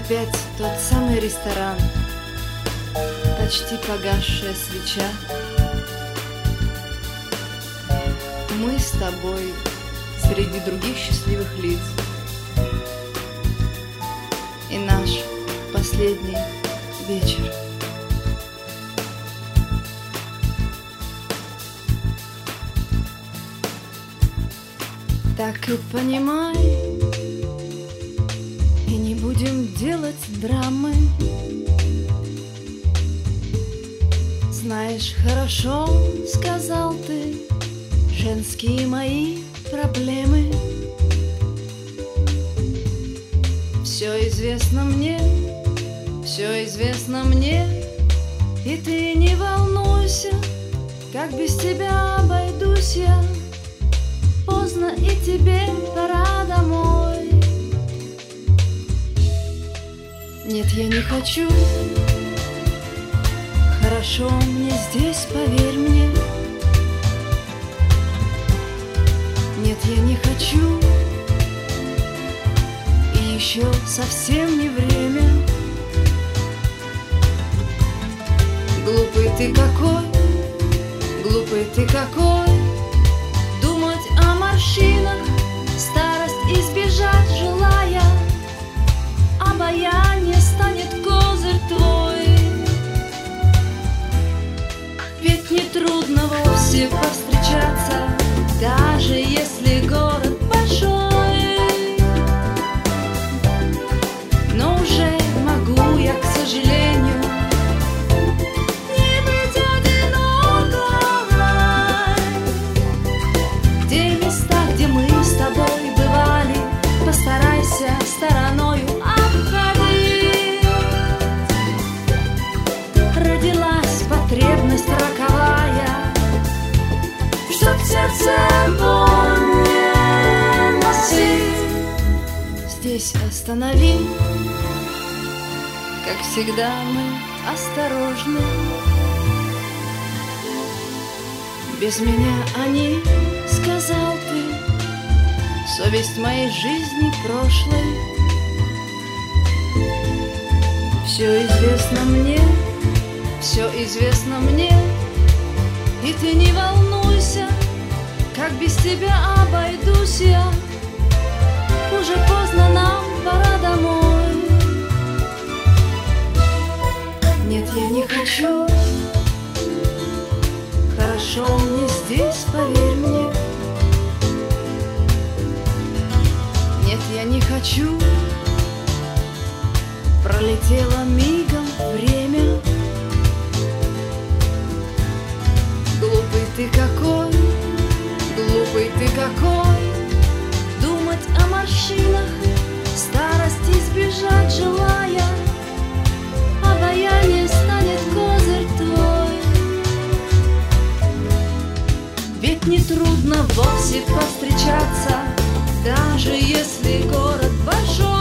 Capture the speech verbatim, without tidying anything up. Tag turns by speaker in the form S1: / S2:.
S1: Опять тот самый ресторан, почти погасшая свеча. Мы с тобой среди других счастливых лиц. И наш последний вечер. Так и понимай, и не будем делать драмы. Знаешь, хорошо, сказал ты, женские мои проблемы. Все известно мне, все известно мне, и ты не волнуйся, как без тебя обойдусь я. Поздно, и тебе пора домой. Нет, я не хочу. Хорошо мне здесь, поверь мне. Нет, я не хочу. И еще совсем не время. Глупый ты какой, глупый ты какой. Думать о морщинах, старость избежать желая. Обаяние станет козырь твой. Ведь нетрудно вовсе повстречаться, даже если город большой. Но уже могу я, к сожалению, не быть одинокой. Где места, где мы с тобой бывали, постарайся стороною обходить. Родилась потребность роковая, чтоб сердце боль не носить. Здесь останови, как всегда мы осторожны. Без меня они, сказал ты, совесть моей жизни прошлой. Все известно мне, все известно мне, и ты не волнуйся, как без тебя обойдусь я. Уже поздно, нам пора домой. Нет, я не хочу. Хорошо мне здесь, поверь мне. Нет, я не хочу. Пролетело мигом время. Глупый ты какой, глупый ты какой. Думать о морщинах, старость избежать желая. Обаяние станет козырь твой. Ведь нетрудно вовсе повстречаться, даже если город большой.